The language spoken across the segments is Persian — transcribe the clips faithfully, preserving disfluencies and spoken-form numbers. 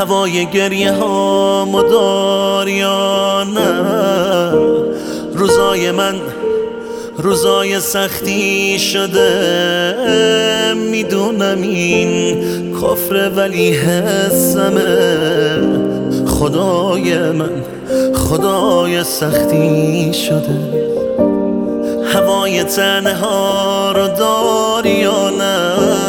هوای گریه ها مدار یا نه؟ روزای من روزای سختی شده، میدونم این کفر ولی حسمه. خدای من خدای سختی شده. هوای تنها رو داری یا نه؟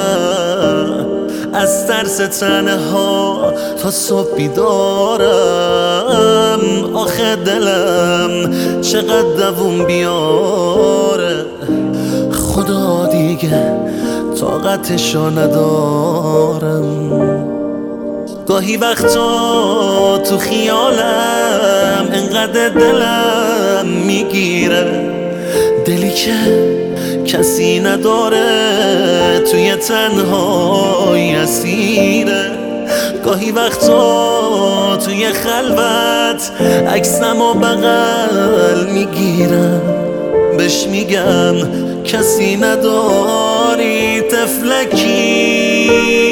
از ترس تنها تا صبح بیدارم. آخه دلم چقدر دووم بیاره، خدا دیگه طاقتشو ندارم. گاهی وقتا تو خیالم انقدر دلم میگیره، دلی که کسی نداره توی تنهایی اسیره. گاهی وقتا توی خلوت عکسم و بغل میگیرم، بهش میگم کسی نداری، تفلکی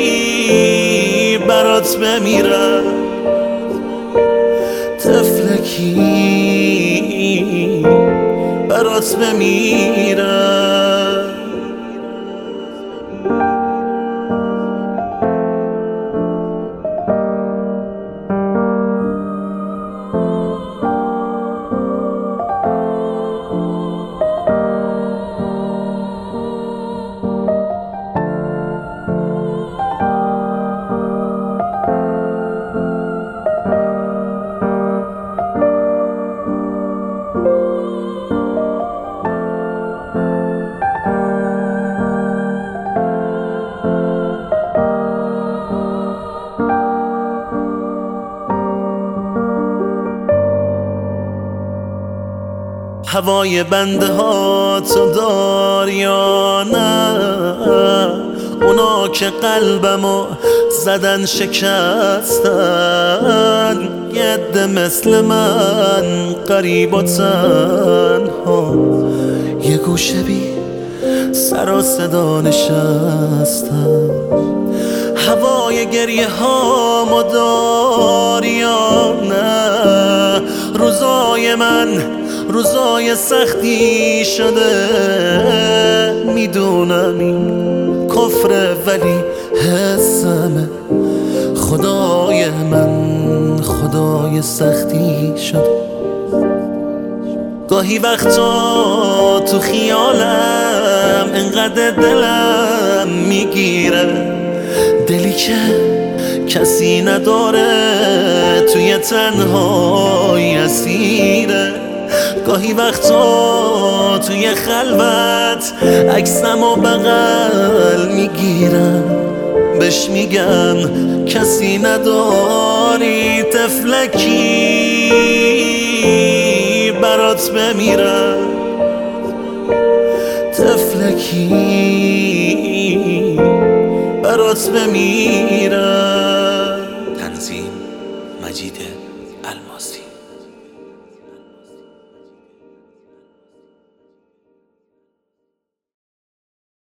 برات بمیرم، تفلکی برات بمیرم. هوای بنده ها تو دار یا نه؟ اونا که قلبمو زدن شکستن، یه عده مثل من غریب و تنها یه گوشه بی سر و صدا نشستن. هوای گریه ها مدار یا نه؟ روزای من روزای سختی شده، میدونم این کفر ولی حسمه. خدای من خدای سختی شده. گاهی وقتا تو خیالم انقدر دلم میگیره، دلی که کسی نداره توی تنهایی اسیره. گاهی وقتا توی خلوت عکسم و بغل میگیرم، بهش میگم کسی نداری، تفلکی برات بمیرم، تفلکی برات بمیرم. تنظیم مجید الماسی.